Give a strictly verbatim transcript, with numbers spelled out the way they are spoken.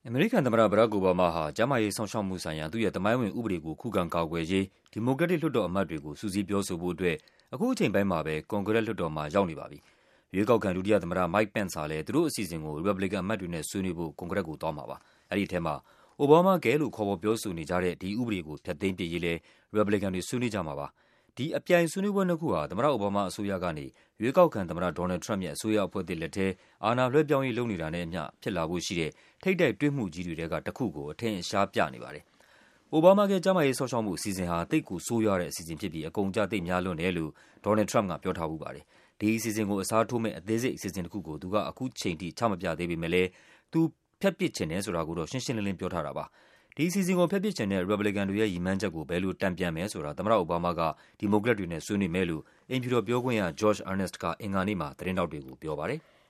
အမေရိကန်သမ္မတ ဘရာ့ခ် အိုဘားမားဟာ ကျန်းမာရေးစောင့်ရှောက်မှုဆိုင်ရာ သူ့ရဲ့သမိုင်းဝင်ဥပဒေကို ခုခံကာကွယ်ရေး ဒီမိုကရက်တစ် လွှတ်တော်အမတ်တွေကို စုစည်းပြောဆိုဖို့အတွက် အခုအချိန်ပိုင်းမှာပဲ ကွန်ဂရက်လွှတ်တော်မှာ ရောက်နေပါပြီ။ ရွေးကောက်ခံ ဒုတိယသမ္မတ Mike Pence ဟာလည်း သူတို့အစီအစဉ်ကို ရီပတ်ဘလီကန်အမတ်တွေနဲ့ ဆွေးနွေးဖို့ ကွန်ဂရက်ကိုသွားမှာပါ။ အဲဒီထဲမှာ Obamacare လို့ ခေါ်ဝေါ်ပြောဆိုနေကြတဲ့ ဒီဥပဒေကို ဖျက်သိမ်းပစ်ရေးလည်း ရီပတ်ဘလီကန်တွေ ဆွေးနွေးကြမှာပါ။ ဒီအပြိုင်ဆွေးနွေးပွဲနှစ်ခုဟာ သမ္မတအိုဘားမားအစိုးရကနေ ရွေးကောက်ခံသမ္မတ ဒေါ်နယ်လ်ဒ် ထရမ့်ပ်ရဲ့ အစိုးရအဖွဲ့သစ်လက်ထဲ အာဏာလွှဲပြောင်းရေး လုပ်နေတာနဲ့အမျှ ဖြစ်လာဖို့ရှိတဲ့ ထိပ်တိုက်တွေ့မှုကြီးတွေထဲက တခုကို အထင်အရှားပြနေပါတယ်။ Obamacare ကျန်းမာရေးစောင့်ရှောက်မှုအစီအစဉ်ဟာ သိပ်ကိုဆိုးရွားတဲ့အစီအစဉ်ဖြစ်ပြီး အကုန်အကျ သိပ်များလွန်းတယ်လို့ ဒေါ်နယ်လ်ဒ် ထရမ့်ပ်က ပြောထားဖူးပါတယ်။ ဒီအစီအစဉ်ကို အစားထိုးမယ့် အသေးစိတ်အစီအစဉ်တခုကို သူက ခုချိန်ထိ ချမပြသေးပေမဲ့လည်း သူဖျက်ပစ်ချင်တယ်ဆိုတာကိုတော့ ရှင်းရှင်းလင်းလင်း ပြောထားတာပါ။ ဒီအစီအစဉ်ကို ဖျက်ပစ်ချင်တဲ့ ရီပတ်ဘလီကန်တွေရဲ့ ရည်မှန်းချက်ကို ဘယ်လိုတန်ပြန်မယ်ဆိုတာ သမ္မတအိုဘားမားက ဒီမိုကရက်တွေနဲ့ ဆွေးနွေးမယ်လို့ အိမ်ဖြူတော်ပြောခွင့်ရ Josh Earnest က အင်္ဂါနေ့မှာ သတင်းထောက်တွေကို ပြောပါတယ်။